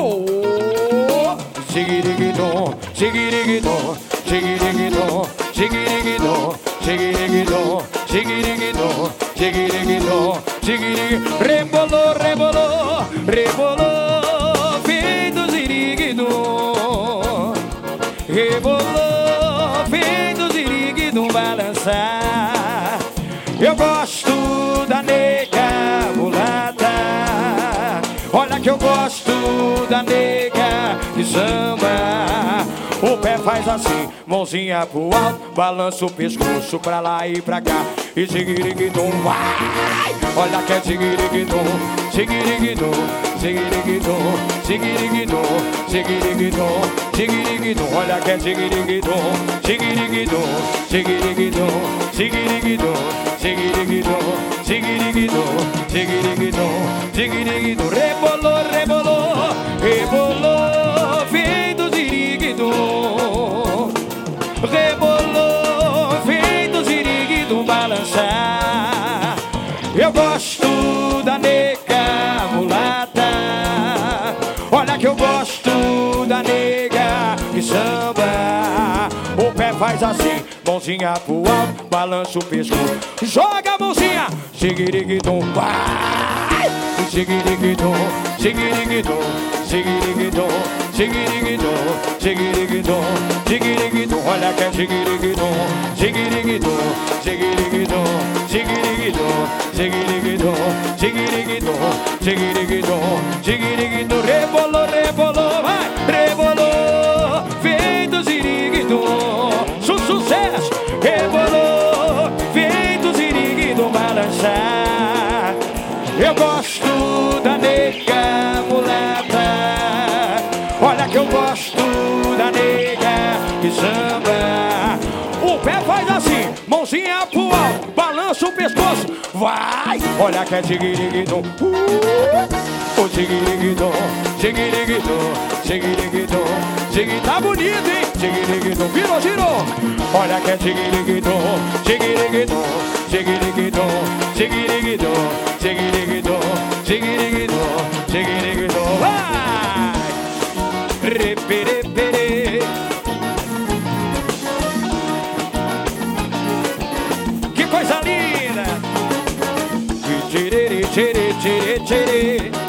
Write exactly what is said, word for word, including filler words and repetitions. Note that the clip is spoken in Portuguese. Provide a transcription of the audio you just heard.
Oh, tigirigidom, tigirigidom, tigirigidom, tigirigidom, tigirigidom, tigirigidom, tigirigidom, tigirigidom. Rebolou, rebolou, rebolou, feito ziriguidom. Rebolou, feito ziriguidom balançar. Eu gosto da nega mulata. Olha que eu gosto da nega de samba. O pé faz assim, mãozinha pro alto, balança o pescoço pra lá e pra cá. E tigiriguidum, vai! Olha que é tigiriguidum, tigiriguidum, tigiriguidum, tigiriguidum, tigiriguidum, tigiriguidum. Olha que é tigiriguidum, tigiriguidum, tigiriguidum, tigiriguidum, tigiriguidum, tigiriguidum, tigiriguidum, tigiriguidum. Rebolou, rebolou, rebolou, feito ziriguidum. Rebolou, feito ziriguidum balançar. Eu gosto da nega mulata. Olha que eu gosto da nega que samba. O pé faz assim, mãozinha pro alto, balança o pescoço, joga a mãozinha, tigiriguidum, vai! Tigiriguidum, tigiriguidum, tigiriguidum, tigiriguidum, tigiriguidum, tigiriguidum. Olha que é tigiriguidum, tigiriguidum, tigiriguidum, tigiriguidum, tigiriguidum, tigiriguidum, tigiriguidum, tigiriguidum. Rebolou, rebolou, vai! Rebolou, feito ziriguidum. Su sucesso! Rebolou, feito ziriguidum balançar. Eu gosto da nega mulata. Olha que eu gosto da nega que samba. O pé faz assim, mãozinha pro alto, balança o pescoço, vai! Olha que é tigiriguidum, uh! O tigiriguidum, tigiriguidum, tigiriguidum, tigiriguidum. Tá bonito, hein? Tigiriguidum, virou, girou. Olha que é tigiriguidum, tigiriguidum, tigiriguidum, tigiriguidum, tigiriguidum, tigiriguidum, tigiriguidum. Vai! Reperepere. Que coisa linda! Tiriri, tiriri, tiriri, tiriri.